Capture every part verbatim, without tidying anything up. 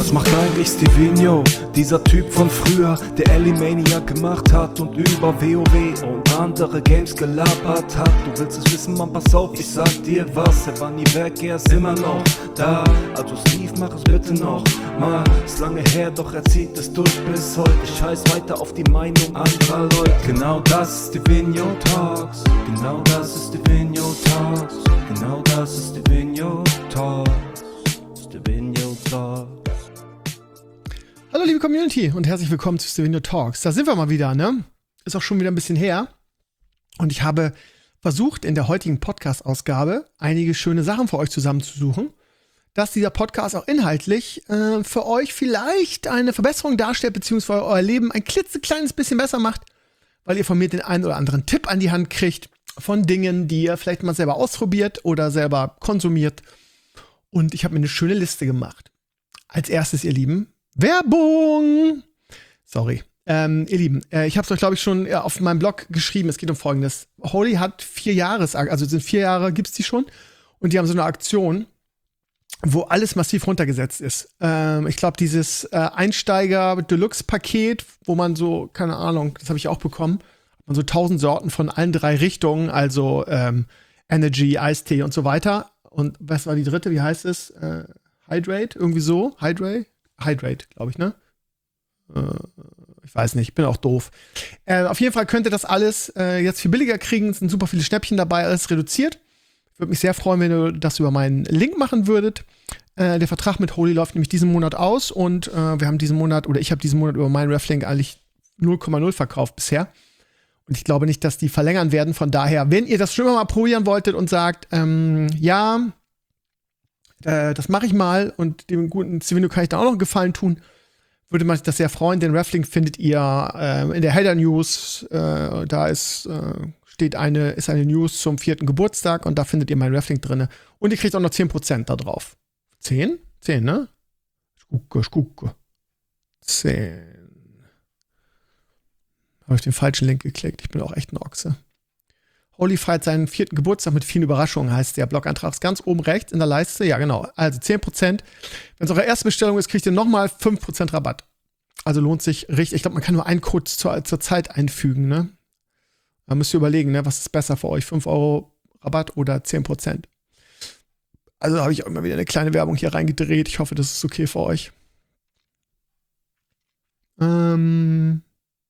Was macht eigentlich Stevino, dieser Typ von früher, der Elimaniac gemacht hat und über WoW und andere Games gelabert hat? Du willst es wissen, Mann, pass auf, ich sag dir was. Er war nie weg, er ist immer noch da. Also Steve, mach es bitte noch mal. Ist lange her, doch er zieht es durch bis heute. Scheiß weiter auf die Meinung anderer Leute. Genau das ist Stevino Talks. Genau das ist Stevino Talks. Genau das ist Stevino Talks. Stevino Talks. Hallo liebe Community und herzlich willkommen zu Stevino Talks. Da sind wir mal wieder, ne? Ist auch schon wieder ein bisschen her. Und ich habe versucht, in der heutigen Podcast-Ausgabe einige schöne Sachen für euch zusammenzusuchen, dass dieser Podcast auch inhaltlich äh, für euch vielleicht eine Verbesserung darstellt, beziehungsweise euer Leben ein klitzekleines bisschen besser macht, weil ihr von mir den einen oder anderen Tipp an die Hand kriegt von Dingen, die ihr vielleicht mal selber ausprobiert oder selber konsumiert. Und ich habe mir eine schöne Liste gemacht. Als erstes, ihr Lieben, Werbung! Sorry. Ähm, ihr Lieben, äh, ich habe es euch, glaube ich, schon äh, auf meinem Blog geschrieben. Es geht um Folgendes. Holy hat vier Jahres, also sind vier Jahre, gibt's die schon. Und die haben so eine Aktion, wo alles massiv runtergesetzt ist. Ähm, ich glaube, dieses äh, Einsteiger-Deluxe-Paket, wo man so, keine Ahnung, das habe ich auch bekommen, man so tausend Sorten von allen drei Richtungen, also ähm, Energy, Eistee und so weiter. Und was war die dritte? Wie heißt es? Äh, Hydrate? Irgendwie so? Hydrate? Hydrate, glaube ich, ne? Äh, ich weiß nicht, ich bin auch doof. Äh, auf jeden Fall könnt ihr das alles äh, jetzt viel billiger kriegen. Es sind super viele Schnäppchen dabei, alles reduziert. Ich würde mich sehr freuen, wenn ihr das über meinen Link machen würdet. Äh, der Vertrag mit Holy läuft nämlich diesen Monat aus und äh, wir haben diesen Monat, oder ich habe diesen Monat über meinen Reflink eigentlich null Komma null verkauft bisher. Und ich glaube nicht, dass die verlängern werden. Von daher, wenn ihr das schon mal probieren wolltet und sagt, ähm, ja, äh, das mache ich mal und dem guten Stevino kann ich da auch noch einen Gefallen tun, würde man sich das sehr freuen. Den Reflink findet ihr äh, in der Header News. Äh, da ist, äh, steht eine, ist eine News zum vierten Geburtstag und da findet ihr meinen Reflink drin. Und ihr kriegt auch noch zehn Prozent da drauf. zehn? zehn, ne? Ich gucke, ich gucke. zehn. Habe ich den falschen Link geklickt. Ich bin auch echt ein Ochse. Holy feiert seinen vierten Geburtstag mit vielen Überraschungen, heißt der Blogantrag. Ist ganz oben rechts in der Leiste. Ja, genau. Also zehn Prozent. Wenn es eure erste Bestellung ist, kriegt ihr nochmal fünf Prozent Rabatt. Also lohnt sich richtig. Ich glaube, man kann nur einen Code zur, zur Zeit einfügen, ne? Da müsst ihr überlegen, ne? Was ist besser für euch? fünf Euro Rabatt oder zehn Prozent? Also habe ich auch immer wieder eine kleine Werbung hier reingedreht. Ich hoffe, das ist okay für euch. Ähm...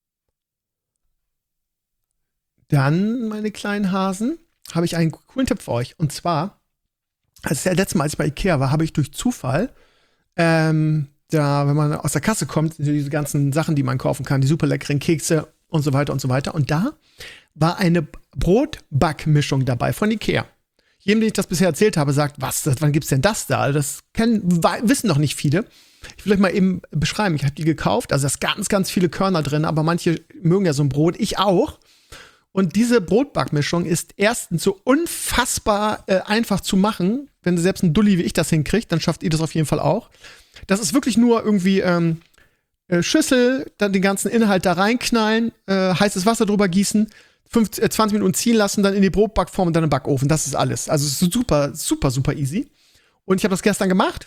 Dann, meine kleinen Hasen, habe ich einen coolen Tipp für euch. Und zwar, als das letzte Mal, als ich bei Ikea war, habe ich durch Zufall, ähm, da, wenn man aus der Kasse kommt, sind diese ganzen Sachen, die man kaufen kann, die super leckeren Kekse und so weiter und so weiter. Und da war eine Brotbackmischung dabei von Ikea. Jedem, den ich das bisher erzählt habe, sagt, was, das, wann gibt's denn das da? Das kennen, wissen noch nicht viele. Ich will euch mal eben beschreiben. Ich habe die gekauft, also da ist ganz, ganz viele Körner drin, aber manche mögen ja so ein Brot, ich auch. Und diese Brotbackmischung ist erstens so unfassbar äh, einfach zu machen. Wenn selbst ein Dulli wie ich das hinkriegt, dann schafft ihr das auf jeden Fall auch. Das ist wirklich nur irgendwie ähm, äh, Schüssel, dann den ganzen Inhalt da reinknallen, äh, heißes Wasser drüber gießen, fünfzehn, zwanzig Minuten ziehen lassen, dann in die Brotbackform und dann im Backofen. Das ist alles. Also es ist super, super, super easy. Und ich habe das gestern gemacht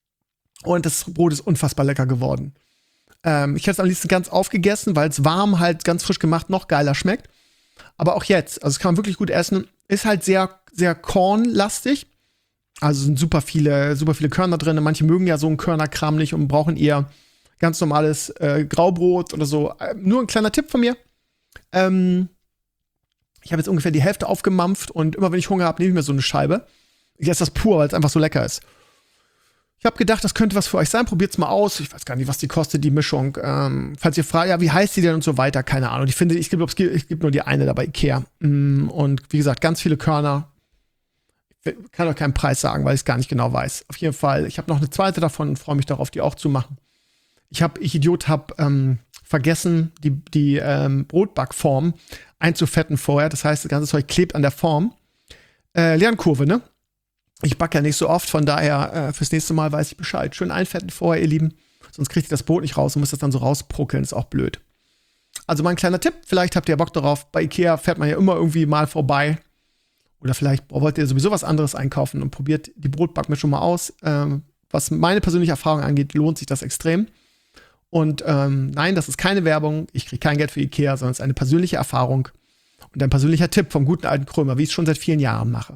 und das Brot ist unfassbar lecker geworden. Ähm, ich hätte es am liebsten ganz aufgegessen, weil es warm halt ganz frisch gemacht noch geiler schmeckt. Aber auch jetzt, also es kann man wirklich gut essen, ist halt sehr, sehr kornlastig. Also sind super viele, super viele Körner drin. Manche mögen ja so einen Körnerkram nicht und brauchen eher ganz normales äh, Graubrot oder so. Äh, nur ein kleiner Tipp von mir. Ähm, ich habe jetzt ungefähr die Hälfte aufgemampft und immer wenn ich Hunger habe, nehme ich mir so eine Scheibe. Ich esse das pur, weil es einfach so lecker ist. Ich habe gedacht, das könnte was für euch sein. Probiert's mal aus. Ich weiß gar nicht, was die kostet, die Mischung. Ähm, falls ihr fragt, ja, wie heißt die denn und so weiter, keine Ahnung. Ich finde, ich glaube, es gibt, es gibt nur die eine da bei Ikea. Und wie gesagt, ganz viele Körner. Ich kann euch keinen Preis sagen, weil ich es gar nicht genau weiß. Auf jeden Fall, ich habe noch eine zweite davon und freue mich darauf, die auch zu machen. Ich habe, ich Idiot, habe ähm, vergessen, die, die ähm, Brotbackform einzufetten vorher. Das heißt, das ganze Zeug klebt an der Form. Äh, Lernkurve, ne? Ich backe ja nicht so oft, von daher äh, fürs nächste Mal weiß ich Bescheid. Schön einfetten vorher, ihr Lieben. Sonst kriegt ihr das Brot nicht raus und müsst das dann so rauspuckeln. Ist auch blöd. Also mal ein kleiner Tipp. Vielleicht habt ihr Bock darauf. Bei Ikea fährt man ja immer irgendwie mal vorbei. Oder vielleicht wollt ihr sowieso was anderes einkaufen und probiert die Brotbackmischung mal aus. Ähm, was meine persönliche Erfahrung angeht, lohnt sich das extrem. Und ähm, nein, das ist keine Werbung. Ich kriege kein Geld für Ikea, sondern es ist eine persönliche Erfahrung und ein persönlicher Tipp vom guten alten Krömer, wie ich es schon seit vielen Jahren mache.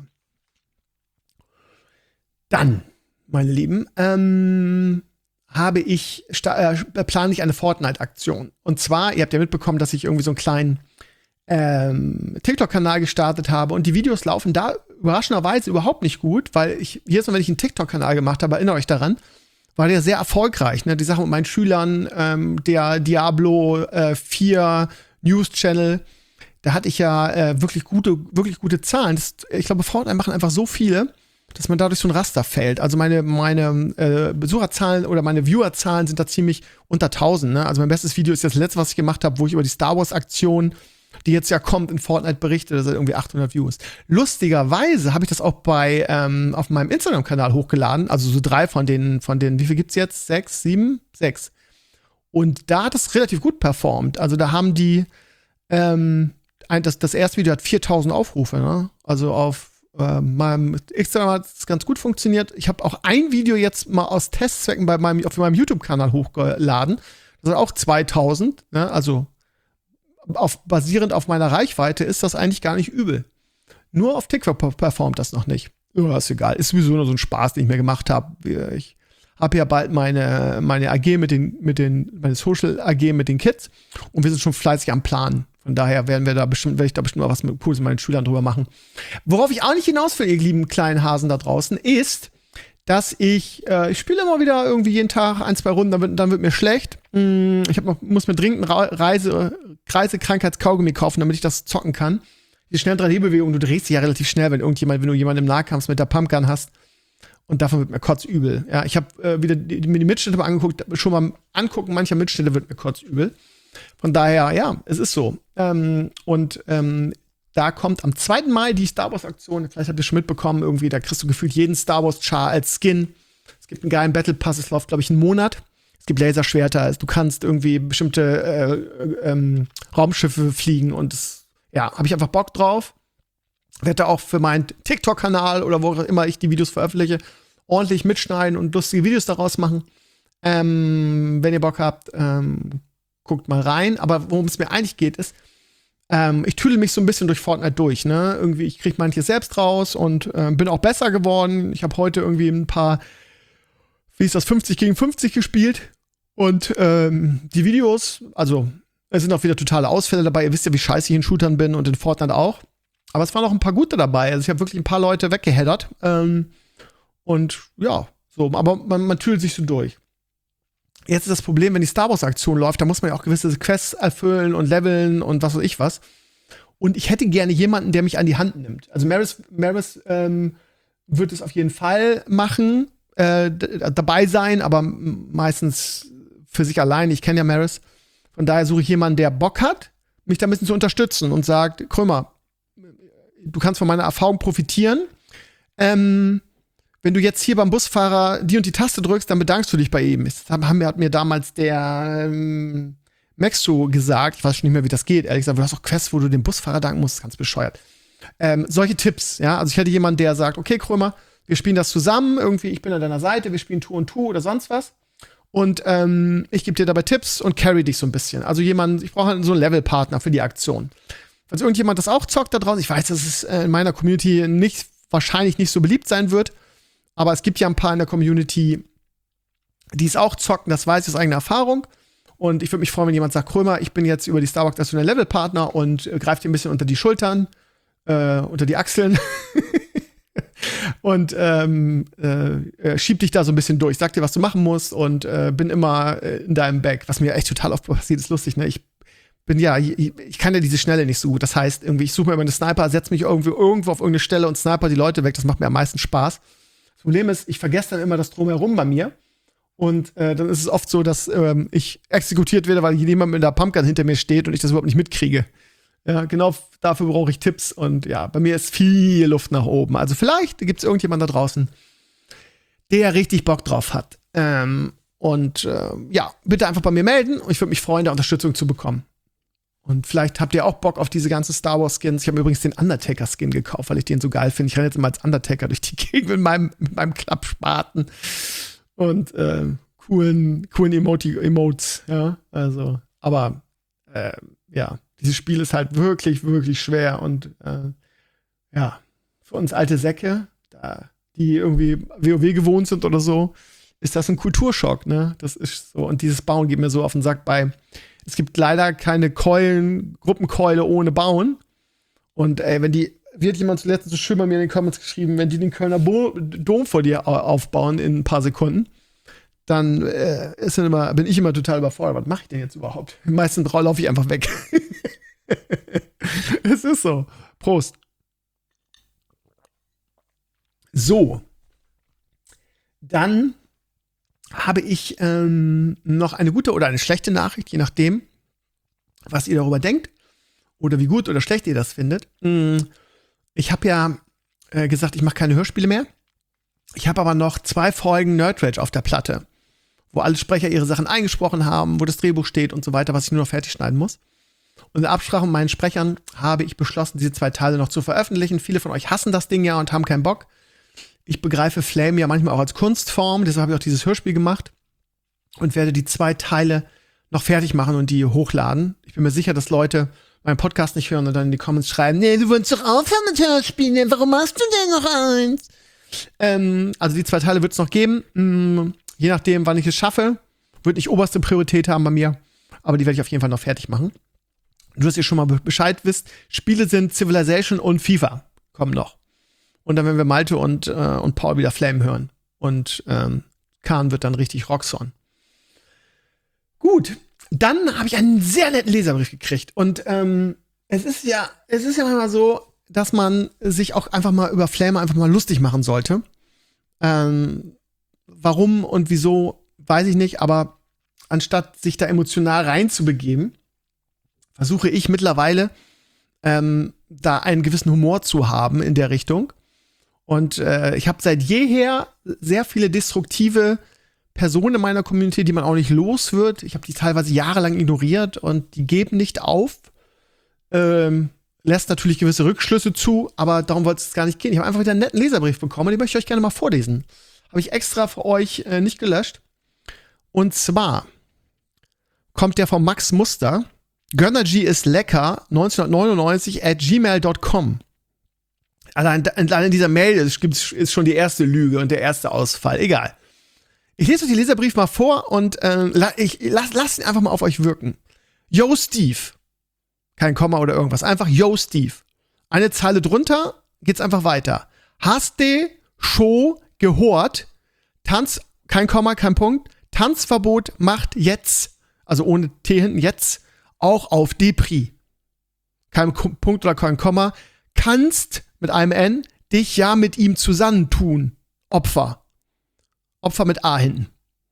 Dann, meine Lieben, ähm, habe ich, äh, plane ich eine Fortnite-Aktion. Und zwar, ihr habt ja mitbekommen, dass ich irgendwie so einen kleinen ähm, TikTok-Kanal gestartet habe und die Videos laufen da überraschenderweise überhaupt nicht gut, weil ich, jedes Mal, wenn ich einen TikTok-Kanal gemacht habe, erinnere euch daran, war der sehr erfolgreich. Ne? Die Sache mit meinen Schülern, ähm, der Diablo äh, vier News-Channel, da hatte ich ja äh, wirklich gute, wirklich gute Zahlen. Das, ich glaube, Fortnite machen einfach so viele, dass man dadurch so ein Raster fällt. Also meine, meine äh, Besucherzahlen oder meine Viewerzahlen sind da ziemlich unter tausend. Ne? Also mein bestes Video ist das letzte, was ich gemacht habe, wo ich über die Star Wars-Aktion, die jetzt ja kommt, in Fortnite berichte, das sind irgendwie achthundert Views. Lustigerweise habe ich das auch bei ähm, auf meinem Instagram-Kanal hochgeladen, also so drei von den, von den, wie viel gibt's jetzt? Sechs, sieben? Sechs. Und da hat es relativ gut performt. Also da haben die, ähm, ein, das, das erste Video hat viertausend Aufrufe, ne? Also auf äh, meinem Instagram hat es ganz gut funktioniert. Ich habe auch ein Video jetzt mal aus Testzwecken bei meinem, auf meinem YouTube-Kanal hochgeladen. Das sind auch zweitausend, ne? Also Auf, basierend auf meiner Reichweite ist das eigentlich gar nicht übel. Nur auf TikTok performt das noch nicht. Ja, ist egal. Ist sowieso nur so ein Spaß, den ich mir gemacht habe. Ich habe ja bald meine, meine A G mit den, mit den, meine Social A G mit den Kids und wir sind schon fleißig am Planen. Von daher werden wir da bestimmt, werde ich da bestimmt mal was mit Cooles mit meinen Schülern drüber machen. Worauf ich auch nicht hinaus will, ihr lieben kleinen Hasen da draußen, ist, dass ich, äh, ich spiele immer wieder irgendwie jeden Tag ein, zwei Runden, dann wird, dann wird mir schlecht. Mm, ich hab noch, muss mir dringend einen Reise, Reisekrankheitskaugummi kaufen, damit ich das zocken kann. Die schnellen drei D-Bewegungen, du drehst dich ja relativ schnell, wenn irgendjemand, wenn du jemanden im Nahkampf mit der Pumpgun hast. Und davon wird mir kotzübel. Ja, ich habe äh, wieder die, mir die Mitschnitte mal angeguckt, schon mal angucken, mancher Mitschnitte wird mir kotzübel. Von daher, ja, es ist so. Ähm, und ähm, da kommt am zweiten Mai die Star Wars-Aktion. Vielleicht habt ihr schon mitbekommen, irgendwie, da kriegst du gefühlt jeden Star Wars-Char als Skin. Es gibt einen geilen Battle Pass, es läuft, glaube ich, einen Monat. Es gibt Laserschwerter, du kannst irgendwie bestimmte äh, ähm, Raumschiffe fliegen und das, ja, habe ich einfach Bock drauf. Werde auch für meinen TikTok-Kanal oder wo auch immer ich die Videos veröffentliche, ordentlich mitschneiden und lustige Videos daraus machen. Ähm, wenn ihr Bock habt, ähm, guckt mal rein. Aber worum es mir eigentlich geht, ist, Ähm, ich tüdel mich so ein bisschen durch Fortnite durch, ne? Irgendwie, ich krieg manches selbst raus und äh, bin auch besser geworden. Ich habe heute irgendwie ein paar, wie ist das, fünfzig gegen fünfzig gespielt. Und ähm, die Videos, also es sind auch wieder totale Ausfälle dabei. Ihr wisst ja, wie scheiße ich in Shootern bin und in Fortnite auch. Aber es waren auch ein paar gute dabei. Also ich habe wirklich ein paar Leute weggeheadert. Ähm, und ja, so, aber man, man tüdelt sich so durch. Jetzt ist das Problem, wenn die Star Wars-Aktion läuft, da muss man ja auch gewisse Quests erfüllen und leveln und was weiß ich was. Und ich hätte gerne jemanden, der mich an die Hand nimmt. Also Maris, Maris ähm, wird es auf jeden Fall machen, äh, d- dabei sein, aber meistens für sich allein. Ich kenne ja Maris. Von daher suche ich jemanden, der Bock hat, mich da ein bisschen zu unterstützen und sagt, Krömer, du kannst von meiner Erfahrung profitieren. Ähm, Wenn du jetzt hier beim Busfahrer die und die Taste drückst, dann bedankst du dich bei ihm. Das haben, hat mir damals der ähm, Maxo gesagt. Ich weiß schon nicht mehr, wie das geht. Ehrlich gesagt, du hast auch Quests, wo du dem Busfahrer danken musst. Ganz bescheuert. Ähm, solche Tipps, ja. Also ich hätte jemanden, der sagt, okay, Krömer, wir spielen das zusammen. Irgendwie, ich bin an deiner Seite. Wir spielen Two und Two oder sonst was. Und ähm, ich gebe dir dabei Tipps und carry dich so ein bisschen. Also jemanden, ich brauche halt so einen Levelpartner für die Aktion. Falls irgendjemand das auch zockt da draußen, ich weiß, dass es in meiner Community nicht, wahrscheinlich nicht so beliebt sein wird. Aber es gibt ja ein paar in der Community, die es auch zocken, das weiß ich aus eigener Erfahrung. Und ich würde mich freuen, wenn jemand sagt, Krömer, ich bin jetzt über die Star Wars Aktion der Levelpartner und äh, greift dir ein bisschen unter die Schultern, äh, unter die Achseln und ähm, äh, schiebt dich da so ein bisschen durch, sag dir, was du machen musst und äh, bin immer äh, in deinem Back. Was mir echt total oft passiert, ist lustig, ne? Ich bin ja, ich, ich kann ja diese Schnelle nicht so gut. Das heißt, irgendwie, ich suche mir immer einen Sniper, setze mich irgendwie irgendwo auf irgendeine Stelle und sniper die Leute weg. Das macht mir am meisten Spaß. Problem ist, ich vergesse dann immer das Drumherum bei mir. Und äh, dann ist es oft so, dass ähm, ich exekutiert werde, weil jemand mit der Pumpgun hinter mir steht und ich das überhaupt nicht mitkriege. Ja, genau f- dafür brauche ich Tipps. Und ja, bei mir ist viel Luft nach oben. Also vielleicht gibt es irgendjemand da draußen, der richtig Bock drauf hat. Ähm, und äh, ja, bitte einfach bei mir melden. Und ich würde mich freuen, da Unterstützung zu bekommen. Und vielleicht habt ihr auch Bock auf diese ganzen Star Wars Skins. Ich habe mir übrigens den Undertaker-Skin gekauft, weil ich den so geil finde. Ich renne jetzt immer als Undertaker durch die Gegend mit meinem, mit meinem Klappspaten. und äh, coolen, coolen Emoti Emotes, ja, also, aber äh, ja, dieses Spiel ist halt wirklich, wirklich schwer und äh, ja, für uns alte Säcke, da, die irgendwie WoW gewohnt sind oder so, ist das ein Kulturschock, ne? Das ist so, und dieses Bauen geht mir so auf den Sack bei. Es gibt leider keine Keulen, Gruppenkeule ohne Bauen. Und ey, wenn die, wie hat jemand zuletzt so schön bei mir in den Comments geschrieben, wenn die den Kölner Bo Dom vor dir aufbauen in ein paar Sekunden, dann äh, ist dann immer, bin ich immer total überfordert. Was mache ich denn jetzt überhaupt? Meistens laufe ich einfach weg. Es ist so. Prost. So. Dann habe ich ähm, noch eine gute oder eine schlechte Nachricht, je nachdem, was ihr darüber denkt oder wie gut oder schlecht ihr das findet. Ich habe ja äh, gesagt, ich mache keine Hörspiele mehr. Ich habe aber noch zwei Folgen Nerd Rage auf der Platte, wo alle Sprecher ihre Sachen eingesprochen haben, wo das Drehbuch steht und so weiter, was ich nur noch fertig schneiden muss. Und in Absprache mit meinen Sprechern habe ich beschlossen, diese zwei Teile noch zu veröffentlichen. Viele von euch hassen das Ding ja und haben keinen Bock. Ich begreife Flame ja manchmal auch als Kunstform, deshalb habe ich auch dieses Hörspiel gemacht und werde die zwei Teile noch fertig machen und die hochladen. Ich bin mir sicher, dass Leute meinen Podcast nicht hören und dann in die Comments schreiben, nee, du wolltest doch aufhören mit Hörspielen, warum machst du denn noch eins? Ähm, also die zwei Teile wird es noch geben, hm, je nachdem, wann ich es schaffe. Wird nicht oberste Priorität haben bei mir, aber die werde ich auf jeden Fall noch fertig machen. Nur, dass ihr schon mal Bescheid wisst, Spiele sind Civilization und FIFA, kommen noch. Und dann werden wir Malte und, äh, und Paul wieder Flame hören. Und ähm, Kahn wird dann richtig Roxxon. Gut, dann habe ich einen sehr netten Leserbrief gekriegt. Und ähm, es ist ja, es ist ja manchmal so, dass man sich auch einfach mal über Flame einfach mal lustig machen sollte. Ähm, warum und wieso, weiß ich nicht, aber anstatt sich da emotional reinzubegeben, versuche ich mittlerweile ähm, da einen gewissen Humor zu haben in der Richtung. Und äh, ich habe seit jeher sehr viele destruktive Personen in meiner Community, die man auch nicht los wird. Ich habe die teilweise jahrelang ignoriert und die geben nicht auf. Ähm, lässt natürlich gewisse Rückschlüsse zu, aber darum wollte es gar nicht gehen. Ich habe einfach wieder einen netten Leserbrief bekommen, den möchte ich euch gerne mal vorlesen. Habe ich extra für euch äh, nicht gelöscht. Und zwar kommt der von Max Muster. Gönnergy ist lecker, neunzehnhundertneunundneunzig at gmail dot com. Allein, allein in dieser Mail ist, ist schon die erste Lüge und der erste Ausfall. Egal. Ich lese euch den Leserbrief mal vor und äh, ich lass, lass ihn einfach mal auf euch wirken. Yo, Steve. Kein Komma oder irgendwas. Einfach Yo, Steve. Eine Zeile drunter geht's einfach weiter. Hast du schon gehört? Tanz, kein Komma, kein Punkt. Tanzverbot macht jetzt, also ohne T hinten, jetzt auch auf Depri. Kein Punkt oder kein Komma. Kannst mit einem N dich ja mit ihm zusammentun. Opfer. Opfer mit A hinten.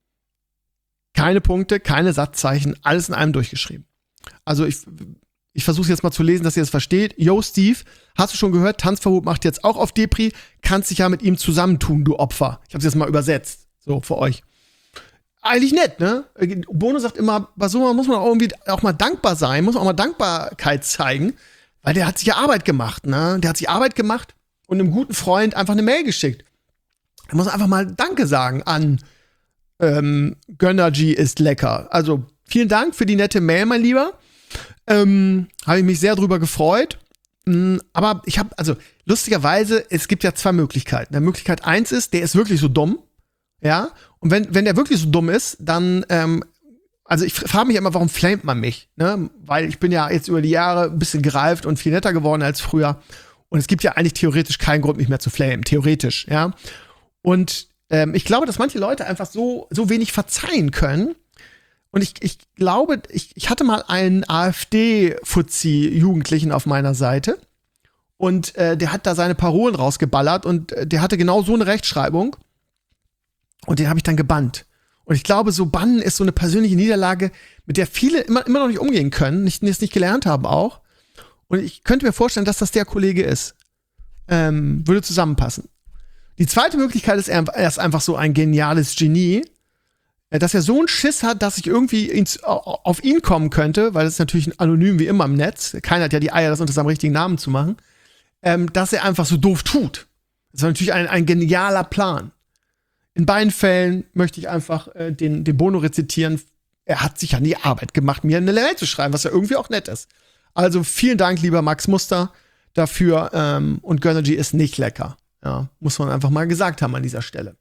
Keine Punkte, keine Satzzeichen, alles in einem durchgeschrieben. Also ich, ich versuche jetzt mal zu lesen, dass ihr das versteht. Yo, Steve, hast du schon gehört? Tanzverbot macht jetzt auch auf Depri. Kannst dich ja mit ihm zusammentun, du Opfer. Ich habe es jetzt mal übersetzt. So, für euch. Eigentlich nett, ne? Bono sagt immer, bei so muss man auch irgendwie auch mal dankbar sein, muss man auch mal Dankbarkeit zeigen, weil der hat sich ja Arbeit gemacht, ne? Der hat sich Arbeit gemacht und einem guten Freund einfach eine Mail geschickt. Da muss man einfach mal Danke sagen an ähm, Gönnergy ist lecker. Also, vielen Dank für die nette Mail, mein Lieber. Ähm, habe ich mich sehr drüber gefreut. Mm, aber ich habe, also, lustigerweise, es gibt ja zwei Möglichkeiten. Möglichkeit eins ist, der ist wirklich so dumm. Ja, und wenn, wenn der wirklich so dumm ist, dann, ähm, also ich frage mich immer, warum flamet man mich? Ne? Weil ich bin ja jetzt über die Jahre ein bisschen gereift und viel netter geworden als früher. Und es gibt ja eigentlich theoretisch keinen Grund, mich mehr zu flamen. Theoretisch, ja. Und ähm, ich glaube, dass manche Leute einfach so, so wenig verzeihen können. Und ich, ich glaube, ich, ich hatte mal einen AfD-Fuzzi-Jugendlichen auf meiner Seite. Und äh, der hat da seine Parolen rausgeballert. Und äh, der hatte genau so eine Rechtschreibung. Und den habe ich dann gebannt. Und ich glaube, so bannen ist so eine persönliche Niederlage, mit der viele immer, immer noch nicht umgehen können, nicht, es nicht gelernt haben auch. Und ich könnte mir vorstellen, dass das der Kollege ist. Ähm, würde zusammenpassen. Die zweite Möglichkeit ist, er ist einfach so ein geniales Genie, dass er so einen Schiss hat, dass ich irgendwie ins, auf ihn kommen könnte, weil das ist natürlich anonym wie immer im Netz. Keiner hat ja die Eier, das unter seinem richtigen Namen zu machen. Ähm, dass er einfach so doof tut. Das ist natürlich ein, ein genialer Plan. in beiden Fällen möchte ich einfach äh, den, den Bono rezitieren. Er hat sich an die Arbeit gemacht, mir eine Mail zu schreiben, was ja irgendwie auch nett ist. Also vielen Dank, lieber Max Muster, dafür. Ähm, und Gönnergy ist nicht lecker. Ja, muss man einfach mal gesagt haben an dieser Stelle.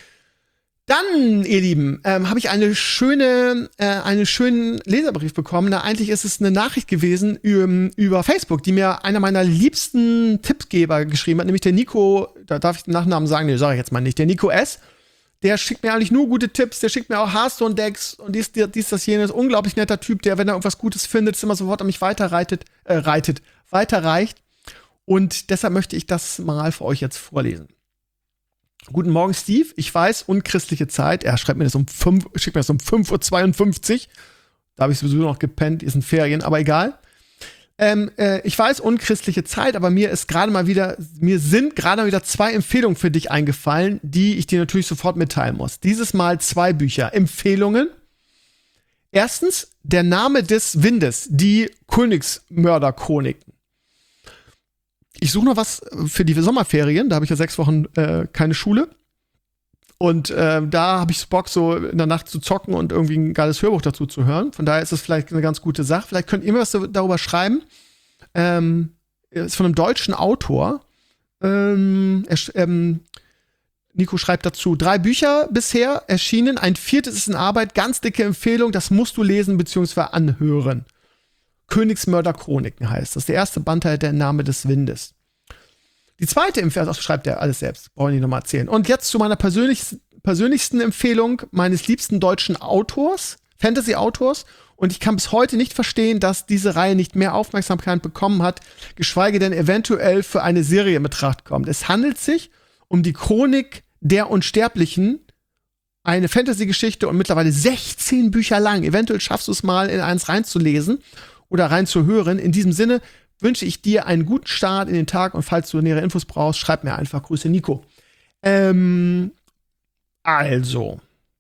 Dann, ihr Lieben, ähm, habe ich eine schöne, äh, einen schönen Leserbrief bekommen. Na, eigentlich ist es eine Nachricht gewesen über, über Facebook, die mir einer meiner liebsten Tippgeber geschrieben hat, nämlich der Nico, da darf ich den Nachnamen sagen, nee, sage ich jetzt mal nicht, der Nico S. Der schickt mir eigentlich nur gute Tipps, der schickt mir auch Hearthstone-Decks und dies, dies, das, jenes. Unglaublich netter Typ, der, wenn er irgendwas Gutes findet, immer sofort an mich weiterreitet, äh, reitet, weiterreicht. Und deshalb möchte ich das mal für euch jetzt vorlesen. Guten Morgen, Steve. Ich weiß, unchristliche Zeit. Er schreibt mir das um fünf, schickt mir das um fünf Uhr zweiundfünfzig. Da habe ich sowieso noch gepennt, ist in Ferien, aber egal. Ähm, äh, ich weiß, unchristliche Zeit, aber mir ist gerade mal wieder, mir sind gerade mal wieder zwei Empfehlungen für dich eingefallen, die ich dir natürlich sofort mitteilen muss. Dieses Mal zwei Bücher. Empfehlungen. Erstens, Der Name des Windes, die Königsmörder-Chroniken. Ich suche noch was für die Sommerferien. Da habe ich ja sechs Wochen äh, keine Schule. Und äh, da habe ich Bock, so in der Nacht zu zocken und irgendwie ein geiles Hörbuch dazu zu hören. Von daher ist es vielleicht eine ganz gute Sache. Vielleicht könnt ihr mir was darüber schreiben. Ähm, ist von einem deutschen Autor. Ähm, er, ähm, Nico schreibt dazu, drei Bücher bisher erschienen. Ein viertes ist in Arbeit. Ganz dicke Empfehlung. Das musst du lesen bzw. anhören. Königsmörder-Chroniken heißt das. Der erste Band halt der Name des Windes. Die zweite Empfehlung, das schreibt er alles selbst, brauche ich nicht nochmal erzählen. Und jetzt zu meiner persönlichsten, persönlichsten Empfehlung meines liebsten deutschen Autors, Fantasy-Autors. Und ich kann bis heute nicht verstehen, dass diese Reihe nicht mehr Aufmerksamkeit bekommen hat, geschweige denn eventuell für eine Serie in Betracht kommt. Es handelt sich um die Chronik der Unsterblichen, eine Fantasy-Geschichte und mittlerweile sechzehn Bücher lang. Eventuell schaffst du es mal, in eins reinzulesen oder reinzuhören. In diesem Sinne wünsche ich dir einen guten Start in den Tag und falls du nähere Infos brauchst, schreib mir einfach. Grüße, Nico. Ähm, also,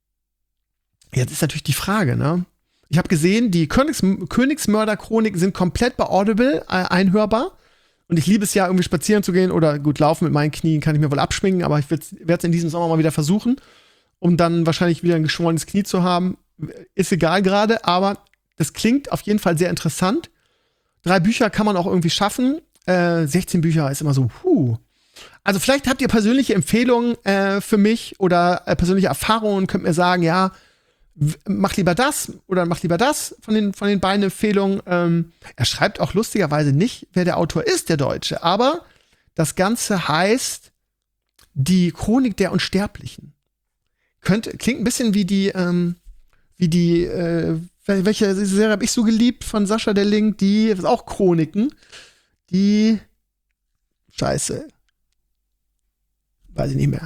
jetzt ist natürlich die Frage, ne? Ich habe gesehen, die Königs Königsmörder-Chroniken sind komplett bei Audible äh, einhörbar. Und ich liebe es ja, irgendwie spazieren zu gehen oder gut laufen mit meinen Knien, kann ich mir wohl abschminken, aber ich werde es in diesem Sommer mal wieder versuchen, um dann wahrscheinlich wieder ein geschwollenes Knie zu haben. Ist egal gerade, aber das klingt auf jeden Fall sehr interessant. Drei Bücher kann man auch irgendwie schaffen. Äh, sechzehn Bücher ist immer so, puh. Also vielleicht habt ihr persönliche Empfehlungen äh, für mich oder äh, persönliche Erfahrungen, könnt mir sagen, ja, mach lieber das oder mach lieber das von den, von den beiden Empfehlungen. Ähm, er schreibt auch lustigerweise nicht, wer der Autor ist, der Deutsche. Aber das Ganze heißt Die Chronik der Unsterblichen. Könnte, klingt ein bisschen wie die, ähm, wie die, äh, welche Serie habe ich so geliebt von Sascha der Link? Die, ist auch Chroniken. Die, Scheiße. Weiß ich nicht mehr.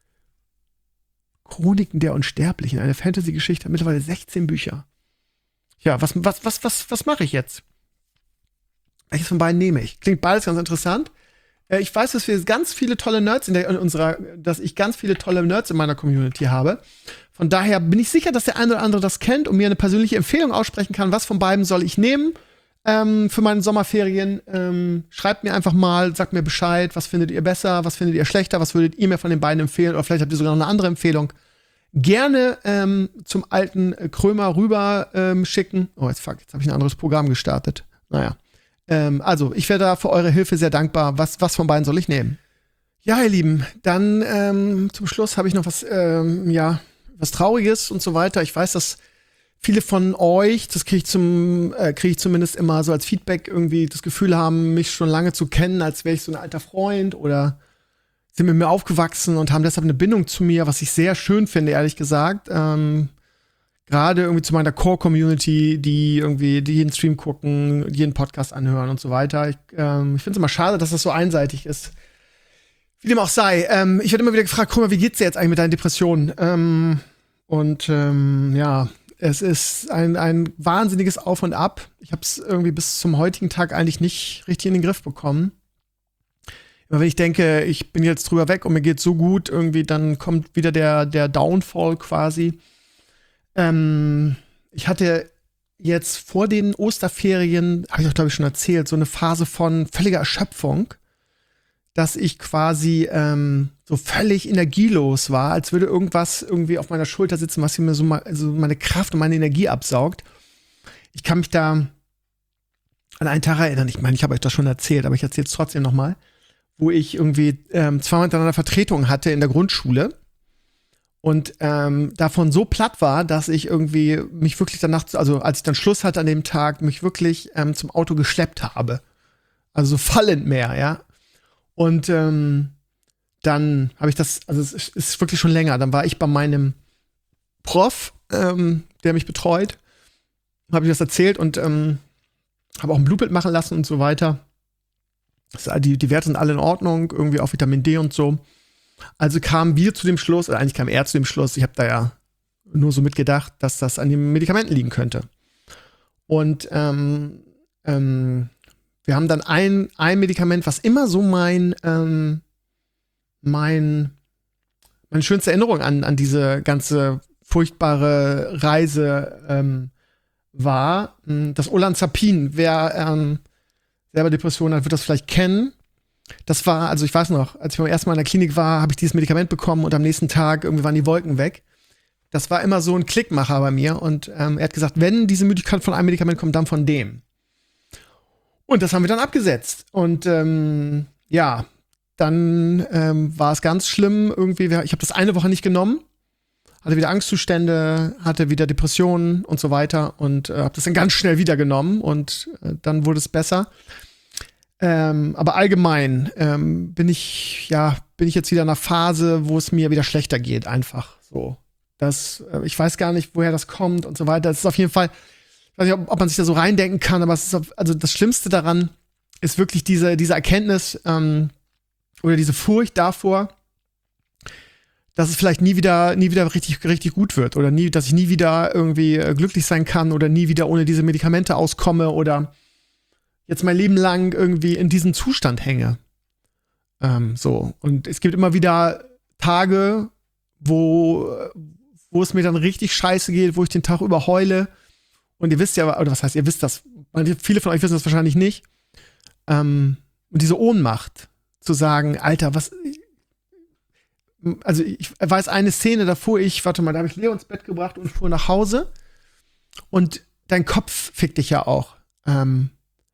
Chroniken der Unsterblichen, eine Fantasy-Geschichte, mittlerweile sechzehn Bücher. Ja, was, was, was, was, was mache ich jetzt? Welches von beiden nehme ich? Klingt beides ganz interessant. Äh, ich weiß, dass wir ganz viele tolle Nerds in, der, in unserer, dass ich ganz viele tolle Nerds in meiner Community habe. Von daher bin ich sicher, dass der eine oder andere das kennt und mir eine persönliche Empfehlung aussprechen kann. Was von beiden soll ich nehmen ähm, für meine Sommerferien? Ähm, schreibt mir einfach mal, sagt mir Bescheid, was findet ihr besser, was findet ihr schlechter, was würdet ihr mir von den beiden empfehlen? Oder vielleicht habt ihr sogar noch eine andere Empfehlung. Gerne ähm, zum alten Krömer rüber ähm, schicken. Oh, jetzt fuck, jetzt habe ich ein anderes Programm gestartet. Naja. Ähm, also, ich wäre da für eure Hilfe sehr dankbar. Was, was von beiden soll ich nehmen? Ja, ihr Lieben, dann ähm, zum Schluss habe ich noch was, ähm, ja, was Trauriges und so weiter. Ich weiß, dass viele von euch, das kriege ich zum, äh, kriege ich zumindest immer so als Feedback irgendwie das Gefühl haben, mich schon lange zu kennen, als wäre ich so ein alter Freund oder sind mit mir aufgewachsen und haben deshalb eine Bindung zu mir, was ich sehr schön finde, ehrlich gesagt. Ähm, Gerade irgendwie zu meiner Core-Community, die irgendwie die jeden Stream gucken, jeden Podcast anhören und so weiter. Ich, ähm, ich finde es immer schade, dass das so einseitig ist. Wie dem auch sei. Ähm, ich werde immer wieder gefragt, guck mal, wie geht's dir jetzt eigentlich mit deinen Depressionen? Ähm, und ähm, ja, es ist ein, ein wahnsinniges Auf und Ab. Ich habe es irgendwie bis zum heutigen Tag eigentlich nicht richtig in den Griff bekommen. Immer wenn ich denke, ich bin jetzt drüber weg und mir geht's so gut, irgendwie, dann kommt wieder der, der Downfall quasi. Ähm, ich hatte jetzt vor den Osterferien, habe ich auch, glaube ich, schon erzählt, so eine Phase von völliger Erschöpfung, dass ich quasi ähm, so völlig energielos war, als würde irgendwas irgendwie auf meiner Schulter sitzen, was mir so, mal, so meine Kraft und meine Energie absaugt. Ich kann mich da an einen Tag erinnern. Ich meine, ich habe euch das schon erzählt, aber ich erzähle es trotzdem nochmal, wo ich irgendwie ähm, zweimal hintereinander Vertretung hatte in der Grundschule und ähm, davon so platt war, dass ich irgendwie mich wirklich danach, also als ich dann Schluss hatte an dem Tag, mich wirklich ähm, zum Auto geschleppt habe. Also so fallend mehr, ja. Und ähm, dann habe ich das, also es ist wirklich schon länger, dann war ich bei meinem Prof, ähm, der mich betreut, habe ich das erzählt und ähm, habe auch ein Blutbild machen lassen und so weiter. Das, die, die Werte sind alle in Ordnung, irgendwie auch Vitamin D und so. Also kamen wir zu dem Schluss, oder eigentlich kam er zu dem Schluss, ich habe da ja nur so mitgedacht, dass das an den Medikamenten liegen könnte. Und ähm, ähm, wir haben dann ein, ein Medikament, was immer so mein, ähm, mein, meine schönste Erinnerung an, an diese ganze furchtbare Reise ähm, war, das Olanzapin. Wer ähm, selber Depressionen hat, wird das vielleicht kennen. Das war, also ich weiß noch, als ich beim ersten Mal in der Klinik war, habe ich dieses Medikament bekommen und am nächsten Tag irgendwie waren die Wolken weg. Das war immer so ein Klickmacher bei mir und ähm, er hat gesagt, wenn diese Müdigkeit von einem Medikament kommt, dann von dem. Und das haben wir dann abgesetzt. Und ähm, ja, dann ähm, war es ganz schlimm irgendwie. Ich habe das eine Woche nicht genommen, hatte wieder Angstzustände, hatte wieder Depressionen und so weiter und äh, habe das dann ganz schnell wieder genommen und äh, dann wurde es besser. Ähm, aber allgemein ähm, bin ich, ja, bin ich jetzt wieder in einer Phase, wo es mir wieder schlechter geht, einfach so. Das, äh, ich weiß gar nicht, woher das kommt und so weiter. Das ist auf jeden Fall, ich weiß nicht, ob, ob man sich da so reindenken kann, aber es ist auf, also das Schlimmste daran ist wirklich diese, diese Erkenntnis ähm, oder diese Furcht davor, dass es vielleicht nie wieder, nie wieder richtig, richtig gut wird oder nie, dass ich nie wieder irgendwie äh, glücklich sein kann oder nie wieder ohne diese Medikamente auskomme oder jetzt mein Leben lang irgendwie in diesem Zustand hänge. Ähm, so. Und es gibt immer wieder Tage, wo, wo es mir dann richtig scheiße geht, wo ich den Tag über heule. Und ihr wisst ja, oder was heißt, ihr wisst das, viele von euch wissen das wahrscheinlich nicht. Ähm, und diese Ohnmacht, zu sagen, Alter, was, also ich weiß eine Szene, da fuhr ich, warte mal, da habe ich Leo ins Bett gebracht und fuhr nach Hause. Und dein Kopf fickt dich ja auch. Ähm,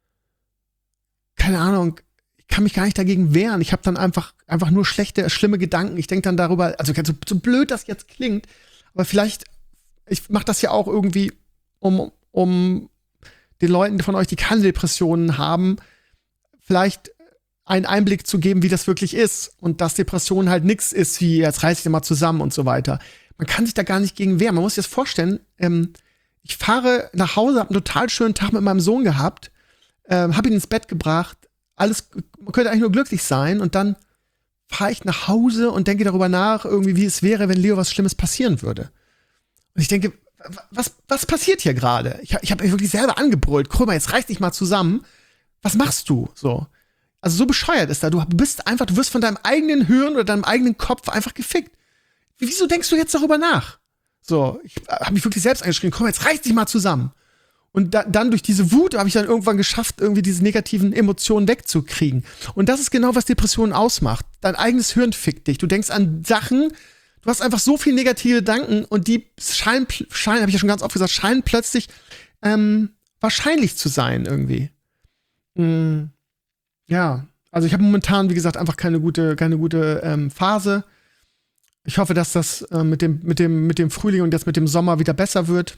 keine Ahnung, ich kann mich gar nicht dagegen wehren. Ich habe dann einfach, einfach nur schlechte, schlimme Gedanken. Ich denke dann darüber, also so, so blöd das jetzt klingt, aber vielleicht, ich mache das ja auch irgendwie, um, um den Leuten von euch, die keine Depressionen haben, vielleicht einen Einblick zu geben, wie das wirklich ist und dass Depression halt nichts ist, wie jetzt reiß ich dir mal zusammen und so weiter. Man kann sich da gar nicht gegen wehren. Man muss sich das vorstellen, ähm, ich fahre nach Hause, habe einen total schönen Tag mit meinem Sohn gehabt, ähm, habe ihn ins Bett gebracht, alles, man könnte eigentlich nur glücklich sein und dann fahre ich nach Hause und denke darüber nach, irgendwie, wie es wäre, wenn Leo was Schlimmes passieren würde. Und ich denke, was, was passiert hier gerade? Ich, ich habe mich wirklich selber angebrüllt. Krömer, jetzt reiß dich mal zusammen. Was machst du? So. Also so bescheuert ist da. Du bist einfach, du wirst von deinem eigenen Hirn oder deinem eigenen Kopf einfach gefickt. Wieso denkst du jetzt darüber nach? So, ich habe mich wirklich selbst angeschrien. Komm, jetzt reiß dich mal zusammen. Und da, dann durch diese Wut habe ich dann irgendwann geschafft, irgendwie diese negativen Emotionen wegzukriegen. Und das ist genau, was Depressionen ausmacht. Dein eigenes Hirn fickt dich. Du denkst an Sachen, du hast einfach so viele negative Gedanken und die scheinen, scheinen habe ich ja schon ganz oft gesagt, scheinen plötzlich ähm, wahrscheinlich zu sein irgendwie. Mhm. Ja, also ich habe momentan, wie gesagt, einfach keine gute, keine gute ähm, Phase. Ich hoffe, dass das äh, mit dem, mit dem, mit dem Frühling und jetzt mit dem Sommer wieder besser wird.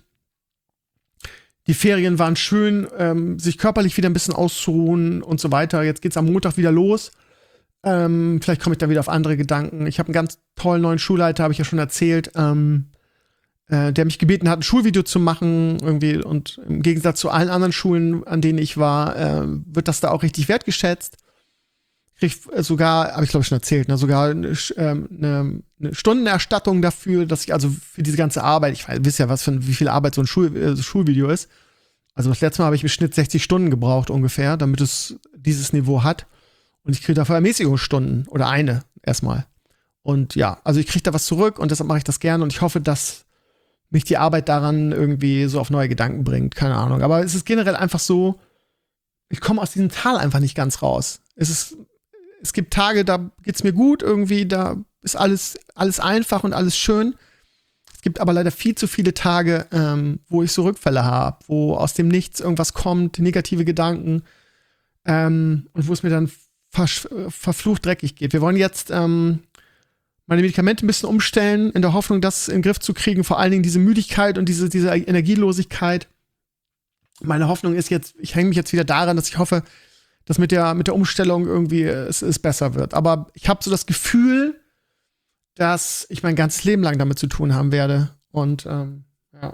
Die Ferien waren schön, ähm, sich körperlich wieder ein bisschen auszuruhen und so weiter. Jetzt geht's am Montag wieder los. Ähm, vielleicht komme ich dann wieder auf andere Gedanken. Ich habe einen ganz tollen neuen Schulleiter, habe ich ja schon erzählt, ähm, äh, der mich gebeten hat, ein Schulvideo zu machen irgendwie. Und im Gegensatz zu allen anderen Schulen, an denen ich war, äh, wird das da auch richtig wertgeschätzt. Krieg sogar, habe ich glaube ich schon erzählt, ne, sogar eine, eine, eine Stundenerstattung dafür, dass ich also für diese ganze Arbeit, ich weiß, wisst ja, was für wie viel Arbeit so ein Schul, äh, Schulvideo ist. Also das letzte Mal habe ich im Schnitt sechzig Stunden gebraucht ungefähr, damit es dieses Niveau hat. Und ich kriege dafür Ermäßigungsstunden oder eine erstmal. Und ja, also ich kriege da was zurück und deshalb mache ich das gerne und ich hoffe, dass mich die Arbeit daran irgendwie so auf neue Gedanken bringt. Keine Ahnung. Aber es ist generell einfach so, ich komme aus diesem Tal einfach nicht ganz raus. Es ist es gibt Tage, da geht's mir gut irgendwie, da ist alles, alles einfach und alles schön. Es gibt aber leider viel zu viele Tage, ähm, wo ich so Rückfälle habe, wo aus dem Nichts irgendwas kommt, negative Gedanken, ähm, und wo es mir dann ver- verflucht dreckig geht. Wir wollen jetzt ähm, meine Medikamente ein bisschen umstellen, in der Hoffnung, das in den Griff zu kriegen, vor allen Dingen diese Müdigkeit und diese, diese Energielosigkeit. Meine Hoffnung ist jetzt, ich hänge mich jetzt wieder daran, dass ich hoffe, dass mit der, mit der Umstellung irgendwie es, es besser wird. Aber ich habe so das Gefühl, dass ich mein ganzes Leben lang damit zu tun haben werde. Und ähm, ja.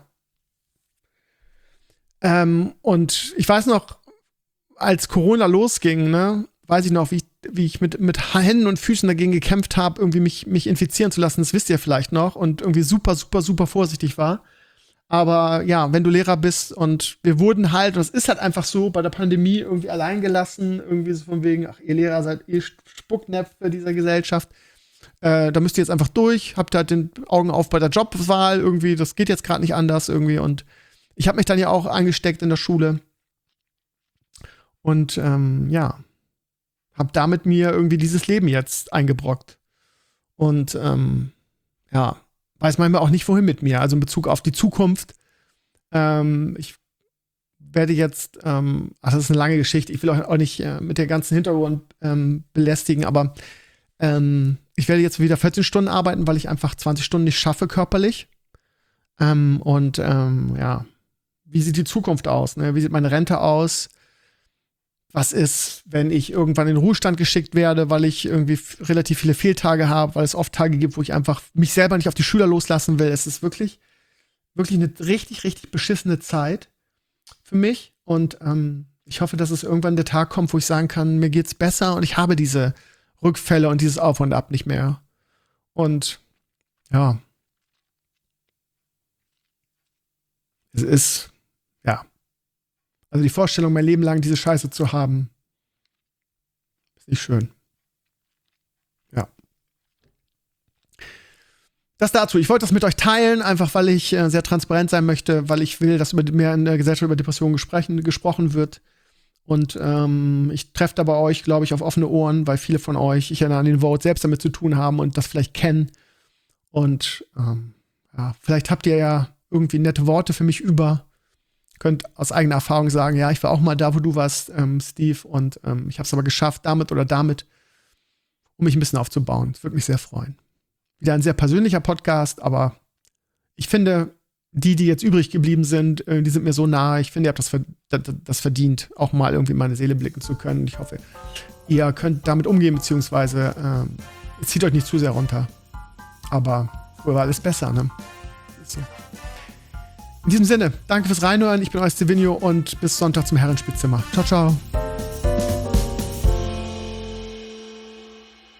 Ähm, und ich weiß noch, als Corona losging, ne, weiß ich noch, wie ich, wie ich mit, mit Händen und Füßen dagegen gekämpft habe, irgendwie mich, mich infizieren zu lassen. Das wisst ihr vielleicht noch. Und irgendwie super, super, super vorsichtig war. Aber ja, wenn du Lehrer bist und wir wurden halt, und es ist halt einfach so, bei der Pandemie irgendwie allein gelassen, irgendwie so von wegen, ach, ihr Lehrer seid eh Spucknäpfe dieser Gesellschaft. Äh, da müsst ihr jetzt einfach durch, habt halt den Augen auf bei der Jobwahl irgendwie, das geht jetzt gerade nicht anders irgendwie. Und ich habe mich dann ja auch angesteckt in der Schule. Und ähm, ja, habe damit mir irgendwie dieses Leben jetzt eingebrockt. Und ähm, ja, weiß manchmal auch nicht, wohin mit mir. Also in Bezug auf die Zukunft. Ähm, ich werde jetzt, ähm, ach, das ist eine lange Geschichte. Ich will auch, auch nicht äh, mit der ganzen Hintergrund ähm, belästigen, aber ähm, ich werde jetzt wieder vierzehn Stunden arbeiten, weil ich einfach zwanzig Stunden nicht schaffe körperlich. Ähm, und ähm, ja, wie sieht die Zukunft aus? Ne? Wie sieht meine Rente aus? Was ist, wenn ich irgendwann in den Ruhestand geschickt werde, weil ich irgendwie f- relativ viele Fehltage habe, weil es oft Tage gibt, wo ich einfach mich selber nicht auf die Schüler loslassen will. Es ist wirklich, wirklich eine richtig, richtig beschissene Zeit für mich. Und ähm, ich hoffe, dass es irgendwann der Tag kommt, wo ich sagen kann, mir geht's besser und ich habe diese Rückfälle und dieses Auf und Ab nicht mehr. Und ja, es ist, ja. Also die Vorstellung, mein Leben lang diese Scheiße zu haben, ist nicht schön. Ja. Das dazu. Ich wollte das mit euch teilen, einfach weil ich äh, sehr transparent sein möchte, weil ich will, dass über, mehr in der Gesellschaft über Depressionen gesprochen, gesprochen wird. Und ähm, ich treffe da bei euch, glaube ich, auf offene Ohren, weil viele von euch, ich erinnere an den Vote, selbst damit zu tun haben und das vielleicht kennen. Und ähm, ja, vielleicht habt ihr ja irgendwie nette Worte für mich über. Könnt aus eigener Erfahrung sagen, ja, ich war auch mal da, wo du warst, ähm, Steve, und ähm, ich habe es aber geschafft, damit oder damit, um mich ein bisschen aufzubauen. Das würde mich sehr freuen. Wieder ein sehr persönlicher Podcast, aber ich finde, die, die jetzt übrig geblieben sind, äh, die sind mir so nahe. Ich finde, ihr habt das, ver- das, das verdient, auch mal irgendwie in meine Seele blicken zu können. Ich hoffe, ihr könnt damit umgehen, beziehungsweise ähm, es zieht euch nicht zu sehr runter. Aber früher war alles besser, ne? So. In diesem Sinne, danke fürs Reinhören. Ich bin euer Stevenio und bis Sonntag zum Herrenspielzimmer. Ciao, ciao.